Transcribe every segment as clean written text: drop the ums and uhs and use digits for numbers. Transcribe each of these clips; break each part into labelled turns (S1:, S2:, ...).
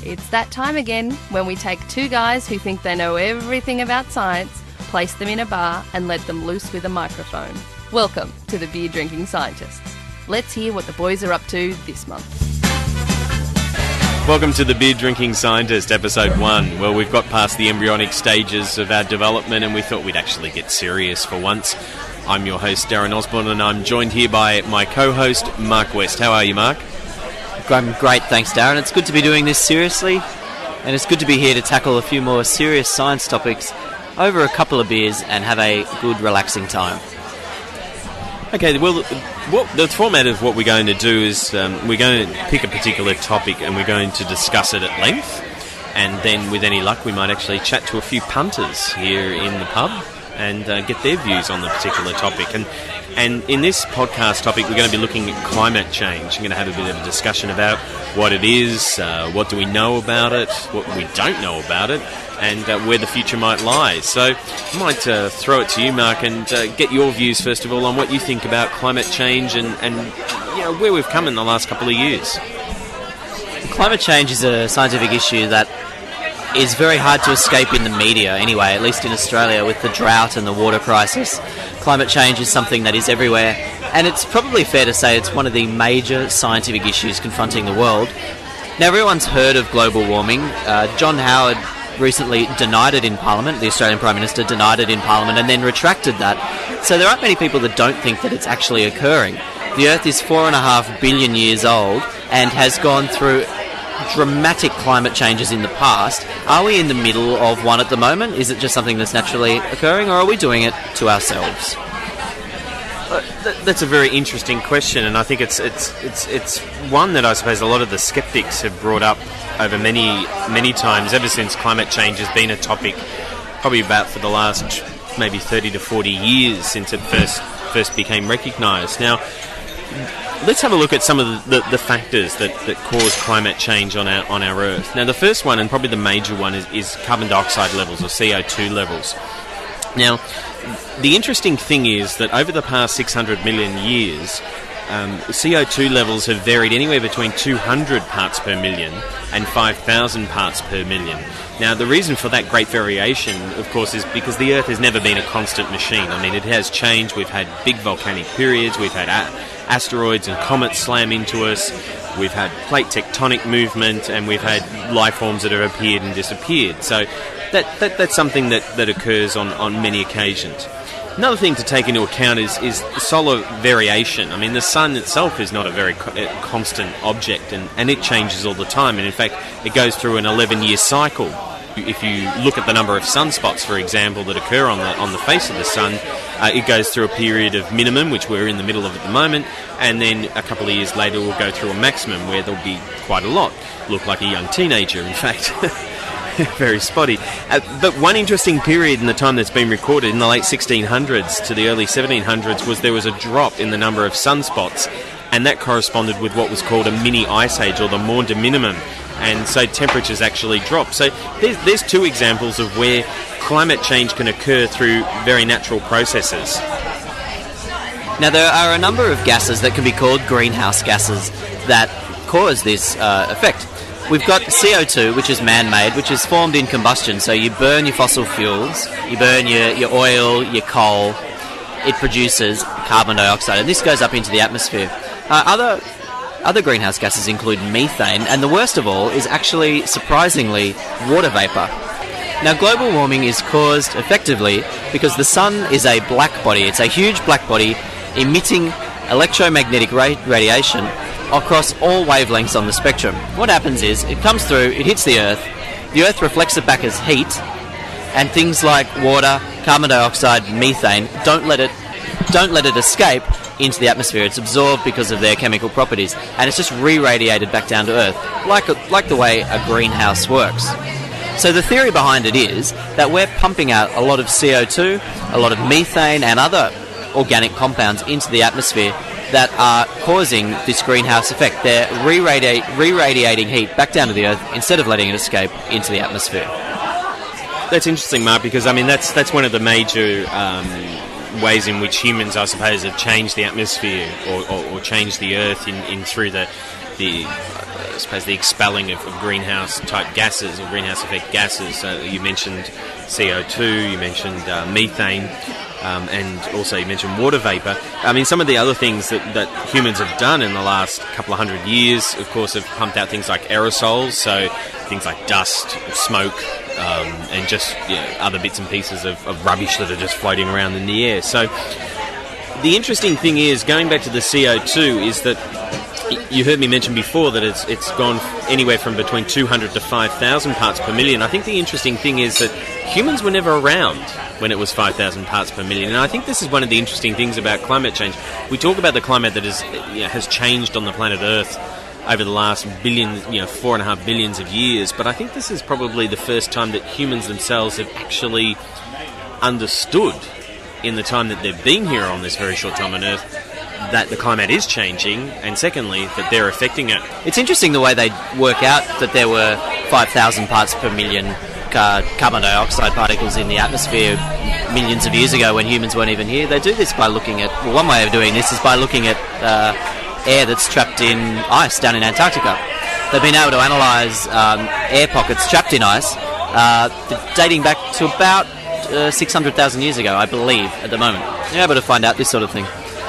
S1: It's that time again when we take two guys who think they know everything about science, place them in a bar and let them loose with a microphone. Welcome to the Beer Drinking Scientists. Let's hear what the boys are up to this month.
S2: Welcome to the Beer Drinking Scientist, Episode 1. Well, we've got past the embryonic stages of our development and we thought we'd actually get serious for once. I'm your host, Darren Osborne, and I'm joined here by my co-host, Mark West. How are you, Mark?
S3: I'm great, thanks, Darren. It's good to be doing this seriously, and it's good to be here to tackle a few more serious science topics over a couple of beers and have a good, relaxing time.
S2: Okay, well, the format of what we're going to do is we're going to pick a particular topic and we're going to discuss it at length, and then with any luck we might actually chat to a few punters here in the pub and get their views on the particular topic. And in this podcast topic, we're going to be looking at climate change. We're going to have a bit of a discussion about what it is, what do we know about it, what we don't know about it, and where the future might lie. So I might throw it to you, Mark, and get your views, first of all, on what you think about climate change and you know, where we've come in the last couple of years.
S3: Climate change is a scientific issue that is very hard to escape in the media anyway, at least in Australia, with the drought and the water crisis. Climate change is something that is everywhere, and it's probably fair to say it's one of the major scientific issues confronting the world. Now, everyone's heard of global warming. John Howard recently denied it in Parliament. The Australian Prime Minister denied it in Parliament and then retracted that. So there aren't many people that don't think that it's actually occurring. The Earth is 4.5 billion years old and has gone through dramatic climate changes in the past. Are we in the middle of one at the moment? Is it just something that's naturally occurring, or are we doing it to ourselves?
S2: That's a very interesting question, and I think it's one that I suppose a lot of the skeptics have brought up over many times ever since climate change has been a topic, probably about for the last maybe 30 to 40 years since it first became recognised. Now, let's have a look at some of the factors that cause climate change on our Earth. Now, the first one, and probably the major one, is carbon dioxide levels, or CO2 levels. Now, the interesting thing is that over the past 600 million years, CO2 levels have varied anywhere between 200 parts per million and 5,000 parts per million. Now, the reason for that great variation, of course, is because the Earth has never been a constant machine. I mean, it has changed. We've had big volcanic periods. We've had asteroids and comets slam into us. We've had plate tectonic movement, and we've had life forms that have appeared and disappeared. So that's something that occurs on many occasions. Another thing to take into account is solar variation. I mean, the sun itself is not a very constant object, and it changes all the time. And in fact, it goes through an 11-year cycle. If you look at the number of sunspots, for example, that occur on the face of the sun, it goes through a period of minimum, which we're in the middle of at the moment, and then a couple of years later we'll go through a maximum where there'll be quite a lot. Look like a young teenager, in fact. Very spotty. But one interesting period in the time that's been recorded in the late 1600s to the early 1700s was there was a drop in the number of sunspots, and that corresponded with what was called a mini ice age, or the Maunder minimum. And so temperatures actually drop. So there's two examples of where climate change can occur through very natural processes.
S3: Now, there are a number of gases that can be called greenhouse gases that cause this effect. We've got CO2, which is man-made, which is formed in combustion. So you burn your fossil fuels, you burn your oil, your coal, it produces carbon dioxide, and this goes up into the atmosphere. Other greenhouse gases include methane, and the worst of all is actually, surprisingly, water vapour. Now, global warming is caused effectively because the sun is a black body. It's a huge black body emitting electromagnetic radiation across all wavelengths on the spectrum. What happens is, it comes through, it hits the Earth reflects it back as heat, and things like water, carbon dioxide, methane don't let it escape into the atmosphere. It's absorbed because of their chemical properties, and it's just re-radiated back down to Earth, like the way a greenhouse works. So the theory behind it is that we're pumping out a lot of CO2, a lot of methane and other organic compounds into the atmosphere that are causing this greenhouse effect. They're re-radiating heat back down to the Earth instead of letting it escape into the atmosphere.
S2: That's interesting, Mark, because I mean that's one of the major ways in which humans, I suppose, have changed the atmosphere or changed the Earth in through I suppose the expelling of greenhouse type gases or greenhouse effect gases. So you mentioned CO2, you mentioned methane, and also you mentioned water vapour. I mean, some of the other things that humans have done in the last couple of 100 years, of course, have pumped out things like aerosols, so things like dust, smoke, and just other bits and pieces of rubbish that are just floating around in the air. So the interesting thing is, going back to the CO2, is that you heard me mention before that it's gone anywhere from between 200 to 5,000 parts per million. I think the interesting thing is that humans were never around when it was 5,000 parts per million. And I think this is one of the interesting things about climate change. We talk about the climate that has changed on the planet Earth over the last 4.5 billions of years, but I think this is probably the first time that humans themselves have actually understood, in the time that they've been here on this very short time on Earth, that the climate is changing, and secondly, that they're affecting it.
S3: It's interesting the way they work out that there were 5,000 parts per million carbon dioxide particles in the atmosphere millions of years ago when humans weren't even here. They do this by looking at, one way of doing this is by looking at air that's trapped in ice down in Antarctica. They've been able to analyse air pockets trapped in ice dating back to about 600,000 years ago, I believe, at the moment. You're able to find out this sort of thing.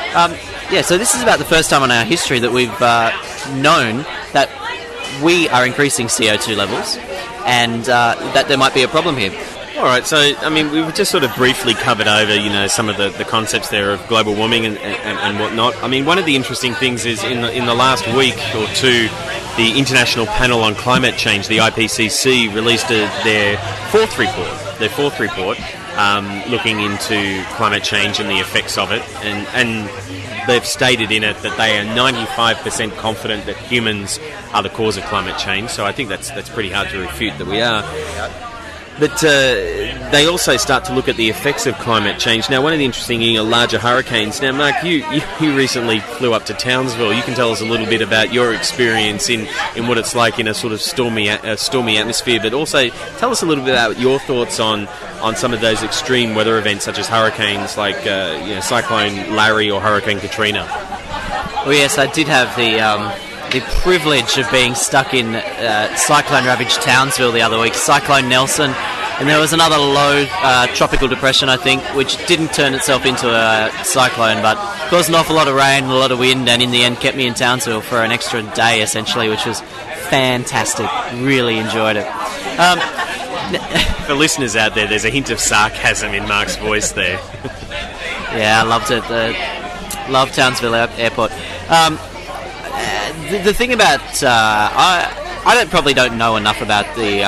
S3: So this is about the first time in our history that we've known that we are increasing CO2 levels and that there might be a problem here.
S2: All right, so, I mean, we've just sort of briefly covered over, some of the concepts there of global warming and whatnot. I mean, one of the interesting things is in the last week or two, the International Panel on Climate Change, the IPCC, released their fourth report looking into climate change and the effects of it, and they've stated in it that they are 95% confident that humans are the cause of climate change. So I think that's pretty hard to refute that we are. But they also start to look at the effects of climate change. Now, one of the interesting larger hurricanes. Now, Mark, you recently flew up to Townsville. You can tell us a little bit about your experience in what it's like in a sort of stormy atmosphere, but also tell us a little bit about your thoughts on some of those extreme weather events, such as hurricanes like Cyclone Larry or Hurricane Katrina.
S3: Well, yes, I did have the privilege of being stuck in cyclone-ravaged Townsville the other week, Cyclone Nelson, and there was another low tropical depression, I think, which didn't turn itself into a cyclone, but caused an awful lot of rain, a lot of wind, and in the end kept me in Townsville for an extra day, essentially, which was fantastic. Really enjoyed it.
S2: For listeners out there, there's a hint of sarcasm in Mark's voice there.
S3: Yeah, I loved it. Loved Townsville Airport. The thing about I probably don't know enough about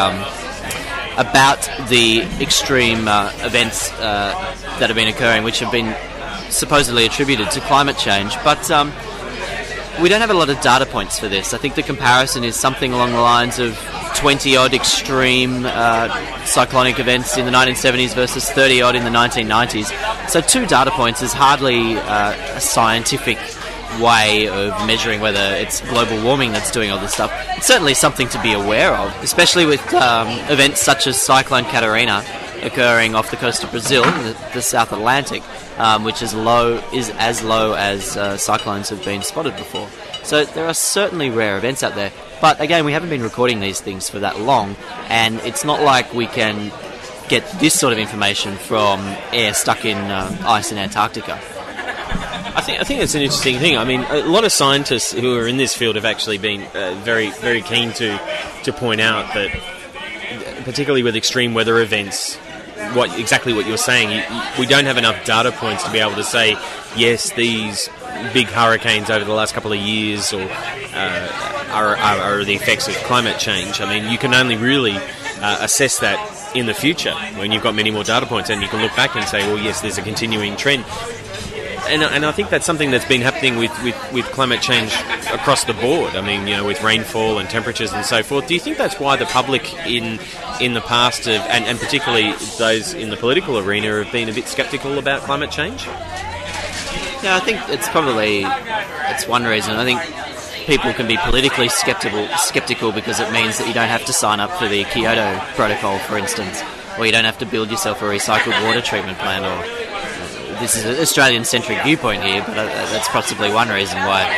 S3: the extreme events that have been occurring, which have been supposedly attributed to climate change, but we don't have a lot of data points for this. I think the comparison is something along the lines of 20-odd extreme cyclonic events in the 1970s versus 30-odd in the 1990s. So 2 data points is hardly a scientific way of measuring whether it's global warming that's doing all this stuff. It's certainly something to be aware of, especially with events such as Cyclone Catarina occurring off the coast of Brazil, the South Atlantic, which is as low as cyclones have been spotted before. So there are certainly rare events out there. But again, we haven't been recording these things for that long, and it's not like we can get this sort of information from air stuck in ice in Antarctica.
S2: I think it's an interesting thing. I mean, a lot of scientists who are in this field have actually been very, very keen to point out that, particularly with extreme weather events, exactly what you're saying, we don't have enough data points to be able to say, yes, these big hurricanes over the last couple of years are the effects of climate change. I mean, you can only really assess that in the future when you've got many more data points, and you can look back and say, well, yes, there's a continuing trend. And I think that's something that's been happening with climate change across the board. I mean, with rainfall and temperatures and so forth. Do you think that's why the public in the past and particularly those in the political arena have been a bit sceptical about climate change?
S3: Yeah, I think it's one reason. I think people can be politically skeptical because it means that you don't have to sign up for the Kyoto Protocol, for instance, or you don't have to build yourself a recycled water treatment plant, or this is an Australian-centric viewpoint here, but that's possibly one reason why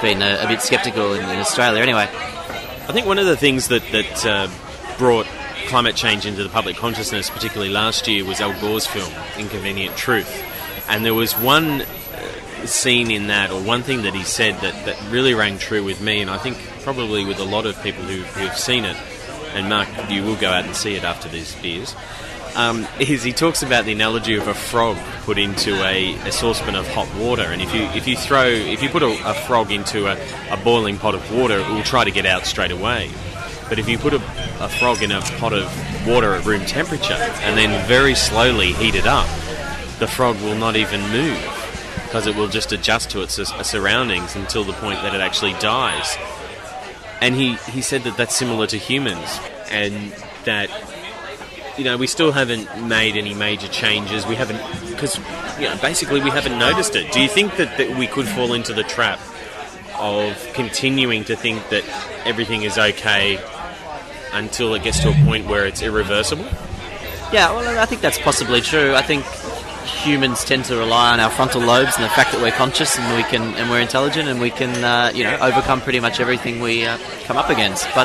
S3: been a bit sceptical in Australia anyway.
S2: I think one of the things that brought climate change into the public consciousness, particularly last year, was Al Gore's film, Inconvenient Truth. And there was one scene in that, or one thing that he said that really rang true with me, and I think probably with a lot of people who have seen it, and Mark, you will go out and see it after these beers, is he talks about the analogy of a frog put into a saucepan of hot water, and if you put a frog into a boiling pot of water, it will try to get out straight away. But if you put a frog in a pot of water at room temperature and then very slowly heat it up, the frog will not even move, because it will just adjust to its surroundings until the point that it actually dies. And he said that that's similar to humans, and that, you know, we still haven't made any major changes. We haven't, because, you know, basically we haven't noticed it. Do you think that we could fall into the trap of continuing to think that everything is okay until it gets to a point where it's irreversible?
S3: Yeah, well, I think that's possibly true. I think humans tend to rely on our frontal lobes and the fact that we're conscious and we're intelligent and we can overcome pretty much everything we come up against. But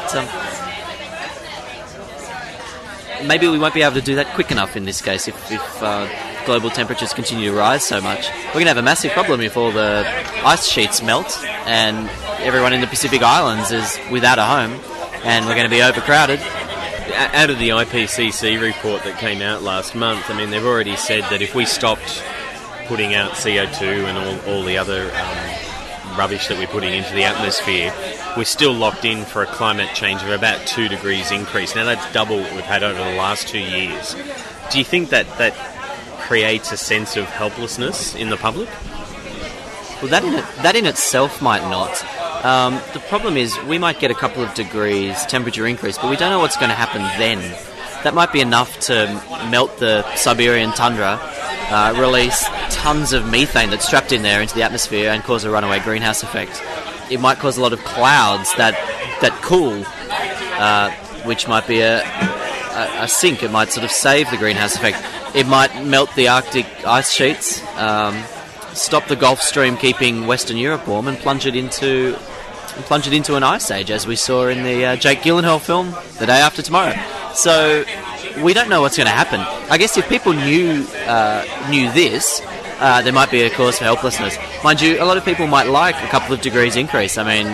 S3: maybe we won't be able to do that quick enough in this case if global temperatures continue to rise so much. We're going to have a massive problem if all the ice sheets melt and everyone in the Pacific Islands is without a home, and we're going to be overcrowded.
S2: Out of the IPCC report that came out last month, I mean, they've already said that if we stopped putting out CO2 and all the other rubbish that we're putting into the atmosphere, we're still locked in for a climate change of about 2 degrees increase. Now, that's double what we've had over the last 2 years. Do you think that creates a sense of helplessness in the public?
S3: Well, that in itself might not. The problem is we might get a couple of degrees temperature increase, but we don't know what's going to happen then. That might be enough to melt the Siberian tundra, release tons of methane that's trapped in there into the atmosphere and cause a runaway greenhouse effect. It might cause a lot of clouds that cool, which might be a sink. It might sort of save the greenhouse effect. It might melt the Arctic ice sheets, stop the Gulf Stream keeping Western Europe warm, and plunge it into an ice age, as we saw in the Jake Gyllenhaal film The Day After Tomorrow. So we don't know what's going to happen. I guess if people knew this, there might be a cause for helplessness. Mind you, a lot of people might like a couple of degrees increase. I mean,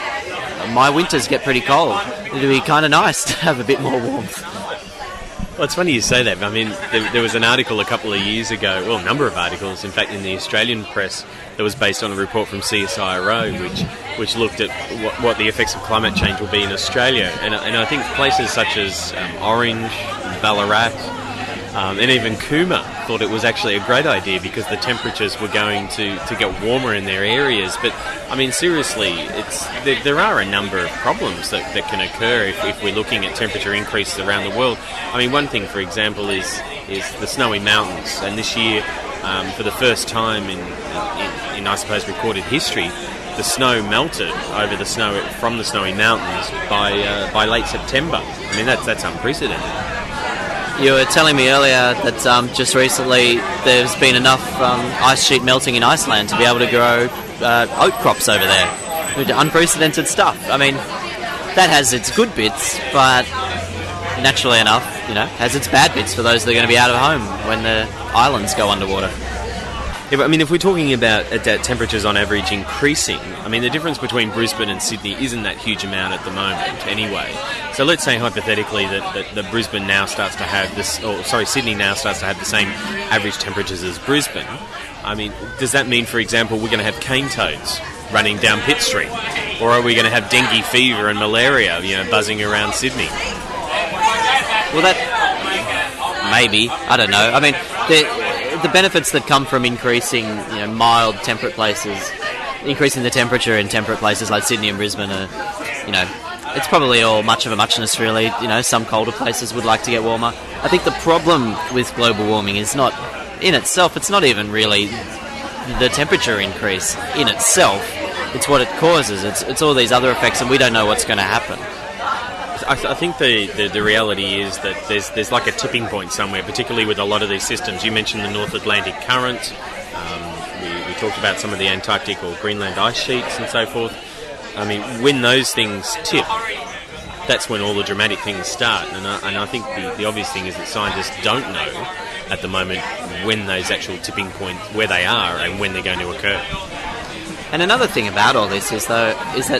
S3: my winters get pretty cold. It'd be kind of nice to have a bit more warmth.
S2: Well, it's funny you say that. I mean, there was an article a couple of years ago, well, a number of articles, in fact, in the Australian press, that was based on a report from CSIRO, which looked at what the effects of climate change will be in Australia. And I think places such as Orange, Ballarat, and even Cooma thought it was actually a great idea because the temperatures were going to get warmer in their areas. But, I mean, seriously, there are a number of problems that can occur if we're looking at temperature increases around the world. I mean, one thing, for example, is the snowy mountains. And this year, for the first time in I suppose, recorded history, the snow melted over the snow from the snowy mountains by late September. I mean, that's unprecedented.
S3: You were telling me earlier that just recently there's been enough ice sheet melting in Iceland to be able to grow oat crops over there. Unprecedented stuff. I mean, that has its good bits, but naturally enough, has its bad bits for those that are going to be out of home when the islands go underwater.
S2: Yeah, but I mean, if we're talking about temperatures on average increasing, I mean, the difference between Brisbane and Sydney isn't that huge amount at the moment anyway. So let's say hypothetically that Brisbane now starts to have Sydney now starts to have the same average temperatures as Brisbane. I mean, does that mean, for example, we're going to have cane toads running down Pitt Street? Or are we going to have dengue fever and malaria, buzzing around Sydney?
S3: Well, that... maybe. I don't know. I mean, the benefits that come from increasing, mild temperate places, increasing the temperature in temperate places like Sydney and Brisbane are, it's probably all much of a muchness, really. Some colder places would like to get warmer. I think the problem with global warming is not, in itself, it's not even really the temperature increase in itself. It's what it causes. It's all these other effects, and we don't know what's going to happen.
S2: I think the reality is that there's like a tipping point somewhere, particularly with a lot of these systems. You mentioned the North Atlantic Current. We talked about some of the Antarctic or Greenland ice sheets and so forth. I mean, when those things tip, that's when all the dramatic things start. And I think the obvious thing is that scientists don't know at the moment when those actual tipping points, where they are and when they're going to occur.
S3: And another thing about all this is that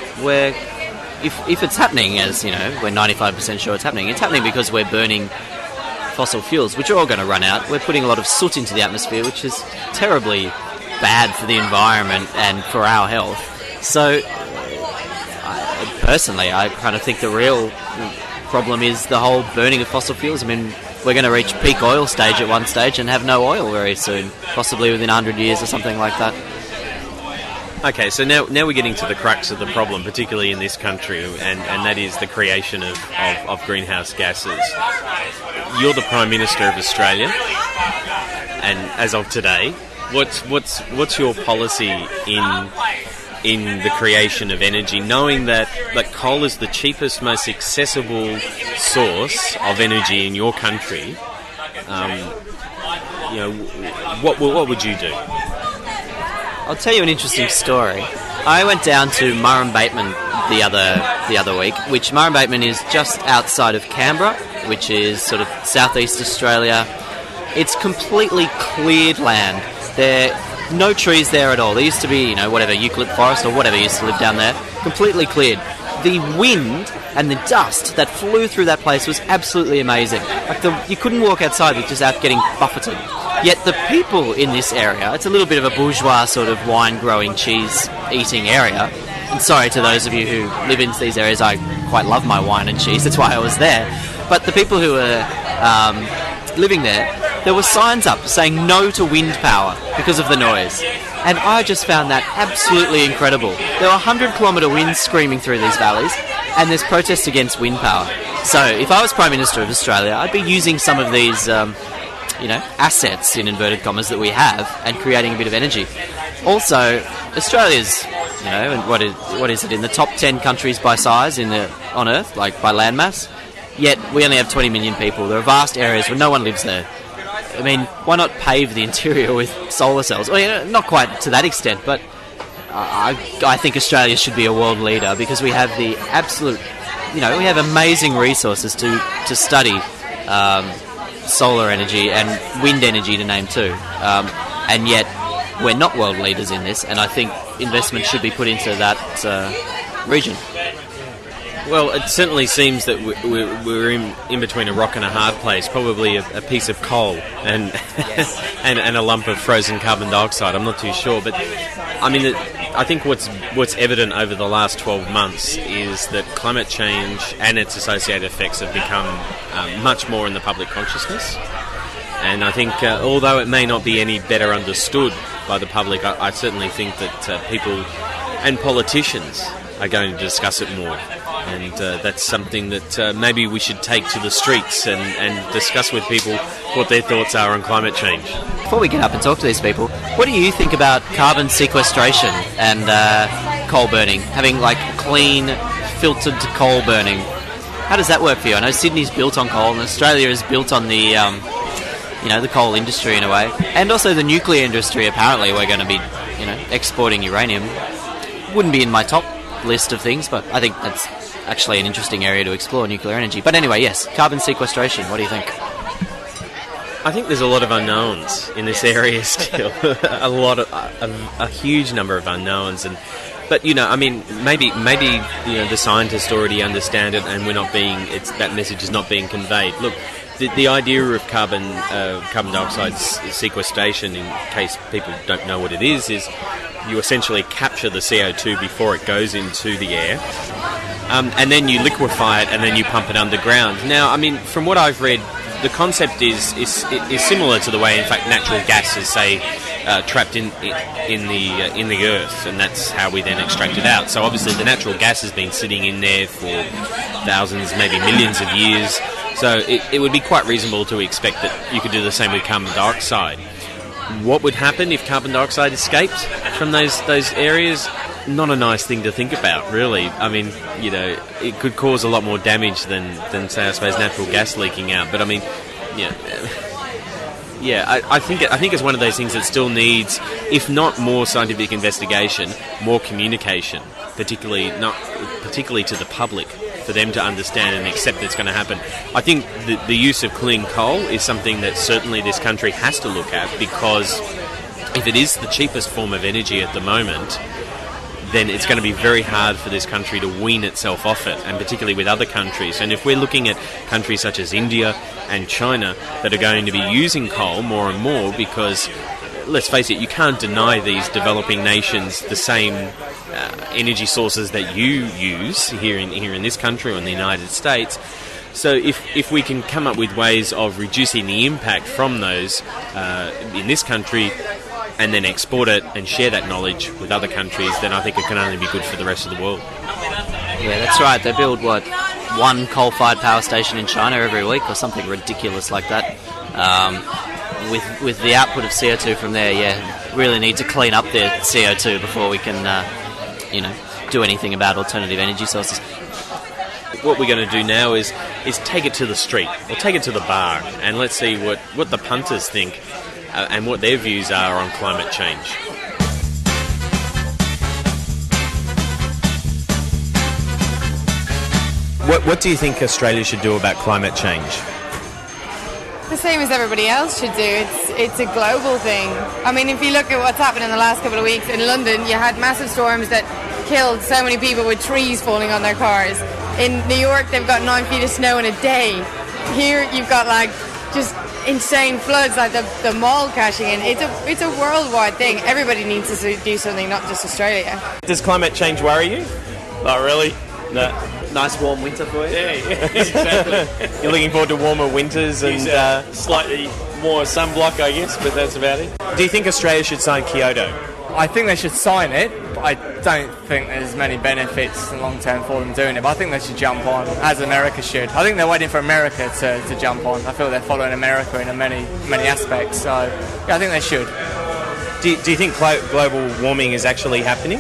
S3: if it's happening, as you know, we're 95% sure it's happening because we're burning fossil fuels, which are all going to run out. We're putting a lot of soot into the atmosphere, which is terribly bad for the environment and for our health. So, personally, I kind of think the real problem is the whole burning of fossil fuels. I mean, we're going to reach peak oil stage at one stage and have no oil very soon, possibly within 100 years or something like that.
S2: Okay, so now we're getting to the crux of the problem, particularly in this country, and that is the creation of greenhouse gases. You're the Prime Minister of Australia, and as of today, what's your policy in the creation of energy, knowing that coal is the cheapest, most accessible source of energy in your country? What would you do?
S3: I'll tell you an interesting story. I went down to Murrumbateman the other week, which Murrumbateman is just outside of Canberra, which is sort of southeast Australia. It's completely cleared land. There are no trees there at all. There used to be, eucalypt forest or whatever used to live down there. Completely cleared. The wind and the dust that flew through that place was absolutely amazing. You couldn't walk outside without getting buffeted. Yet the people in this area, it's a little bit of a bourgeois sort of wine-growing, cheese-eating area. And sorry to those of you who live in these areas, I quite love my wine and cheese, that's why I was there. But the people who were living there were signs up saying no to wind power because of the noise. And I just found that absolutely incredible. There were 100-kilometre winds screaming through these valleys, and there's protests against wind power. So if I was Prime Minister of Australia, I'd be using some of these assets, in inverted commas, that we have and creating a bit of energy. Also, Australia's, what is it, in the top 10 countries by size on Earth, like by landmass, yet we only have 20 million people. There are vast areas where no one lives there. I mean, why not pave the interior with solar cells? Well, not quite to that extent, but I think Australia should be a world leader because we have the absolute, we have amazing resources to study solar energy and wind energy, to name two. And yet, we're not world leaders in this, and I think investment should be put into that region.
S2: Well, it certainly seems that we're in between a rock and a hard place, probably a piece of coal and and a lump of frozen carbon dioxide. I'm not too sure, but I mean, I think what's evident over the last 12 months is that climate change and its associated effects have become much more in the public consciousness. And I think, although it may not be any better understood by the public, I certainly think that people and politicians are going to discuss it more. And that's something that maybe we should take to the streets and discuss with people what their thoughts are on climate change.
S3: Before we get up and talk to these people, what do you think about carbon sequestration and coal burning? Having clean, filtered coal burning. How does that work for you? I know Sydney's built on coal and Australia is built on the the coal industry in a way. And also the nuclear industry, apparently we're going to be, exporting uranium. Wouldn't be in my top list of things, but I think that's actually an interesting area to explore, nuclear energy. But anyway, yes, carbon sequestration, what do you think?
S2: I think there's a lot of unknowns in this area still. a huge number of unknowns, but maybe the scientists already understand it, and that message is not being conveyed. Look, the idea of carbon dioxide sequestration, in case people don't know what it is you essentially capture the CO2 before it goes into the air, and then you liquefy it, and then you pump it underground. Now, from what I've read, the concept is similar to the way, in fact, natural gas is, say, trapped in the earth, and that's how we then extract it out. So obviously, the natural gas has been sitting in there for thousands, maybe millions of years. So it would be quite reasonable to expect that you could do the same with carbon dioxide. What would happen if carbon dioxide escaped from those areas? Not a nice thing to think about, really. It could cause a lot more damage than say, I suppose, natural gas leaking out. But Yeah, I think it's one of those things that still needs, if not more scientific investigation, more communication, particularly to the public, for them to understand and accept that's going to happen. I think the use of clean coal is something that certainly this country has to look at, because if it is the cheapest form of energy at the moment, then it's going to be very hard for this country to wean itself off it, and particularly with other countries. And if we're looking at countries such as India and China that are going to be using coal more and more, because, let's face it, you can't deny these developing nations the same energy sources that you use here in this country or in the United States. So if we can come up with ways of reducing the impact from those in this country, and then export it and share that knowledge with other countries, then I think it can only be good for the rest of the world.
S3: Yeah, that's right. They build, one coal-fired power station in China every week or something ridiculous like that. With the output of CO2 from there, really need to clean up their CO2 before we can, do anything about alternative energy sources.
S2: What we're going to do now is take it to the street, or take it to the bar, and let's see what the punters think and what their views are on climate change. What do you think Australia should do about climate change?
S4: The same as everybody else should do. It's a global thing. I mean, if you look at what's happened in the last couple of weeks in London, you had massive storms that killed so many people with trees falling on their cars. In New York, they've got 9 feet of snow in a day. Here, you've got just insane floods, like the mall crashing in. It's a worldwide thing. Everybody needs to do something, not just Australia.
S2: Does climate change worry you?
S5: Not really. No.
S3: Nice warm winter for you.
S5: Yeah, exactly.
S2: You're looking forward to warmer winters and
S5: slightly more sunblock, I guess, but that's about it.
S2: Do you think Australia should sign Kyoto?
S6: I think they should sign it, but I don't think there's many benefits in the long term for them doing it. But I think they should jump on, as America should. I think they're waiting for America to jump on. I feel they're following America in many aspects. So, yeah, I think they should.
S2: Do you think global warming is actually happening?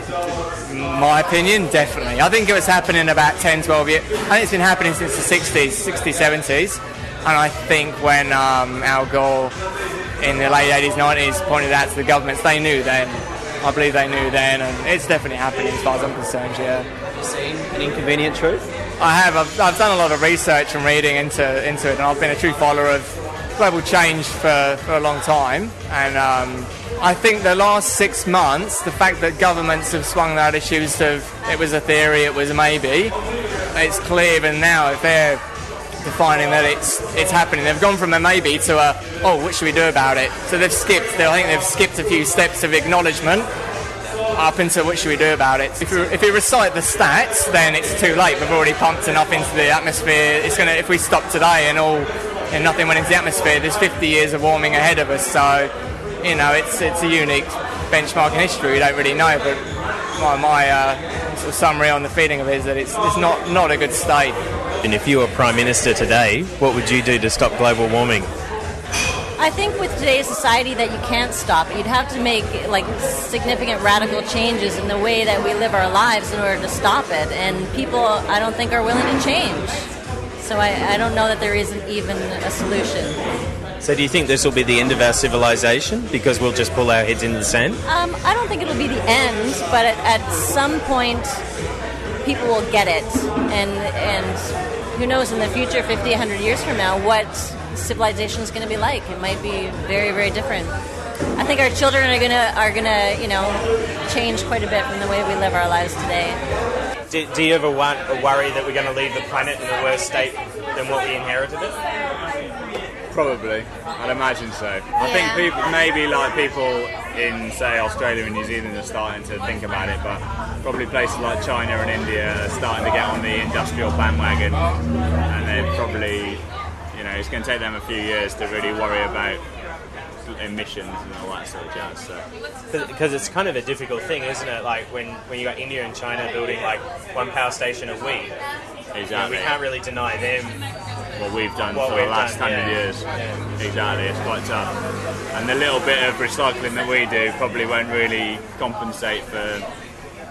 S6: My opinion, definitely. I think it was happening about 10, 12 years. I think it's been happening since the 60s, 70s. And I think when Al Gore in the late 80s, 90s pointed out to the governments, they knew then. I believe they knew then, and it's definitely happening as far as I'm concerned, yeah.
S3: Have you seen An Inconvenient Truth?
S6: I have. I've done a lot of research and reading into it, and I've been a true follower of global change for a long time. And I think the last 6 months, the fact that governments have swung that issues to it was a theory, it was a maybe, it's clear even now if they're defining that it's happening. They've gone from a maybe to a, what should we do about it? So I think they've skipped a few steps of acknowledgement up into what should we do about it. If you recite the stats, then it's too late. We've already pumped enough into the atmosphere. If we stop today and nothing went into the atmosphere, there's 50 years of warming ahead of us. So, it's a unique benchmark in history. We don't really know, but my sort of summary on the feeling of it is that it's not a good state.
S2: And if you were Prime Minister today, what would you do to stop global warming?
S7: I think with today's society that you can't stop it. You'd have to make significant radical changes in the way that we live our lives in order to stop it. And people, I don't think, are willing to change. So I don't know that there isn't even a solution.
S2: So do you think this will be the end of our civilization because we'll just pull our heads in the sand?
S7: I don't think it'll be the end, but at some point people will get it. And who knows in the future, 50, 100 years from now, what civilization is going to be like. It might be very, very different. I think our children are gonna change quite a bit from the way we live our lives today.
S2: Do you ever worry that we're going to leave the planet in a worse state than what we inherited it?
S8: Probably, I'd imagine so. I think people in, say, Australia and New Zealand are starting to think about it, but probably places like China and India are starting to get on the industrial bandwagon, and they're probably, it's going to take them a few years to really worry about emissions and all that sort of jazz.
S2: Because it's kind of a difficult thing, isn't it? Like when you got India and China building one power station a week.
S8: Exactly.
S2: We can't really deny them
S8: what we've done for the last 100 years. Yeah. Exactly, it's quite tough. And the little bit of recycling that we do probably won't really compensate for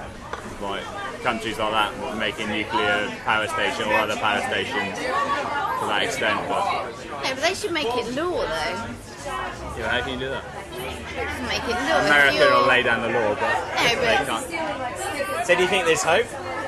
S8: countries like that making nuclear power station or other power stations to that extent. But
S9: No, but they should make it law, though.
S8: yeah, how can you do that?
S9: Make it law.
S8: America will lay down the law, but
S9: No,
S8: they
S9: but
S8: can't.
S2: So do you think there's hope?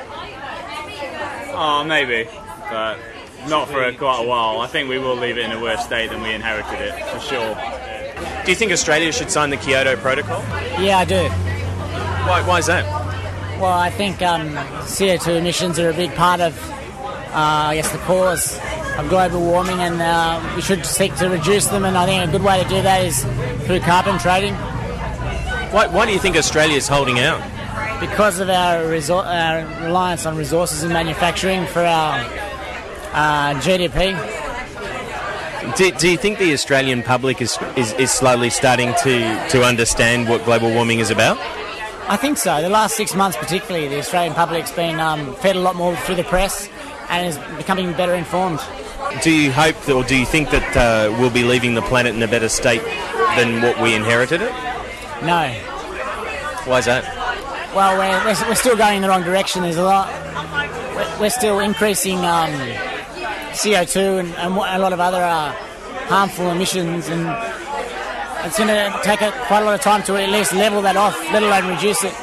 S8: Oh, maybe, but not for quite a while. I think we will leave it in a worse state than we inherited it, for sure.
S2: Do you think Australia should sign the Kyoto Protocol?
S10: Yeah, I do.
S2: Why is that?
S10: Well, I think CO2 emissions are a big part of, I guess, the cause of global warming, and we should seek to reduce them, and I think a good way to do that is through carbon trading.
S2: Why do you think Australia's holding out?
S10: Because of our reliance on resources and manufacturing for our GDP.
S2: Do you think the Australian public is slowly starting to understand what global warming is about?
S10: I think so. The last 6 months particularly, the Australian public's been fed a lot more through the press and is becoming better informed.
S2: Do you hope that, or do you think that we'll be leaving the planet in a better state than what we inherited it?
S10: No.
S2: Why is that?
S10: Well, we're still going in the wrong direction. There's a lot. We're still increasing CO2 and a lot of other harmful emissions, and it's going to take quite a lot of time to at least level that off, let alone reduce it.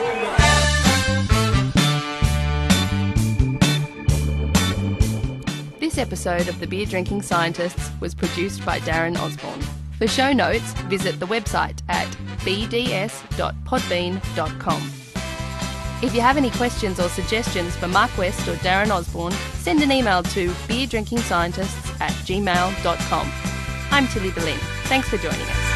S1: This episode of The Beer Drinking Scientists was produced by Darren Osborne. For show notes, visit the website at bds.podbean.com. If you have any questions or suggestions for Mark West or Darren Osborne, send an email to beerdrinkingscientists@gmail.com. I'm Tilly Berlin. Thanks for joining us.